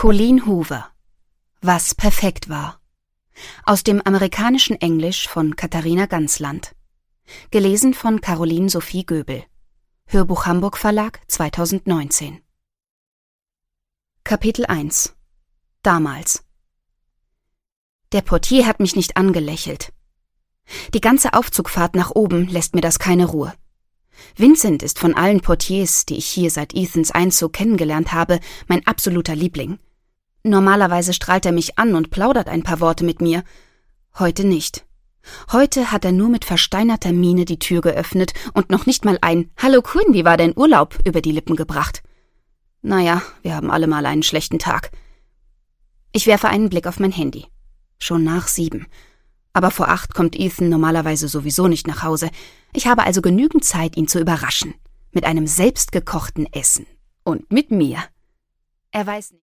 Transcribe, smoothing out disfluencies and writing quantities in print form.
Colleen Hoover. Was perfekt war. Aus dem amerikanischen Englisch von Katharina Gansland. Gelesen von Caroline Sophie Göbel. Hörbuch Hamburg Verlag 2019. Kapitel 1. Damals. Der Portier hat mich nicht angelächelt. Die ganze Aufzugfahrt nach oben lässt mir das keine Ruhe. Vincent ist von allen Portiers, die ich hier seit Ethans Einzug kennengelernt habe, mein absoluter Liebling. Normalerweise strahlt er mich an und plaudert ein paar Worte mit mir. Heute nicht. Heute hat er nur mit versteinerter Miene die Tür geöffnet und noch nicht mal ein »Hallo Quinn, wie war dein Urlaub?« über die Lippen gebracht. Naja, wir haben alle mal einen schlechten Tag. Ich werfe einen Blick auf mein Handy. Schon nach 7. Aber vor 8 kommt Ethan normalerweise sowieso nicht nach Hause. Ich habe also genügend Zeit, ihn zu überraschen. Mit einem selbstgekochten Essen. Und mit mir. Er weiß nicht.